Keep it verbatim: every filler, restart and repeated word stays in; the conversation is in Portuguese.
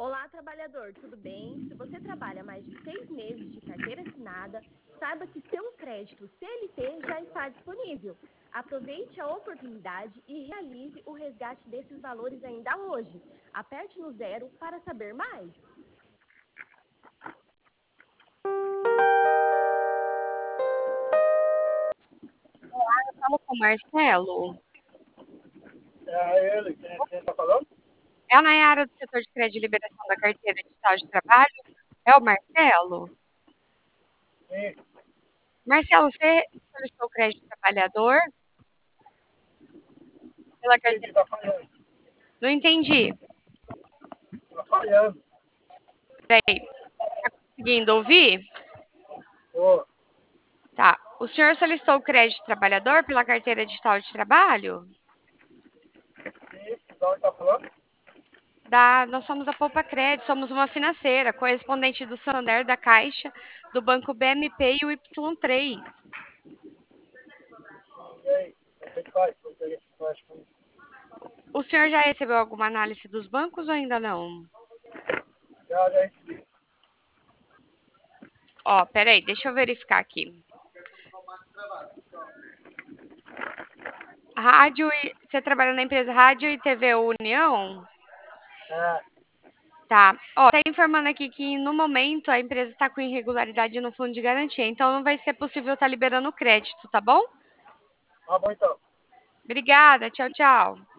Olá, trabalhador, tudo bem? Se você trabalha mais de seis meses de carteira assinada, saiba que seu crédito C L T já está disponível. Aproveite a oportunidade e realize o resgate desses valores ainda hoje. Aperte no zero para saber mais. Falo com o Marcelo. É ele, quem, quem tá falando? É a Nayara do setor de crédito e liberação da carteira digital de trabalho. É o Marcelo? Sim, Marcelo, você solicitou o crédito trabalhador pela sim, carteira? que tá falhando. Não entendi. Tá falhando. Peraí, tá conseguindo ouvir? Ô, Tá. O senhor solicitou o crédito trabalhador pela carteira digital de trabalho? sim, da onde tá falando? Da, nós somos a Poupa Crédito, somos uma financeira, correspondente do Santander, da Caixa, do Banco B M P e o Y três. E aí, o que que faz? Eu peguei esse flash com isso. O senhor já recebeu alguma análise dos bancos ou ainda não? Já, já recebi. Ó, peraí, deixa eu verificar aqui. Rádio e... Você trabalha na empresa Rádio e T V União? É, Tá. Ó, tá informando aqui que no momento a empresa está com irregularidade no fundo de garantia, então não vai ser possível estar liberando crédito, tá bom? tá bom então. Obrigada, tchau, tchau.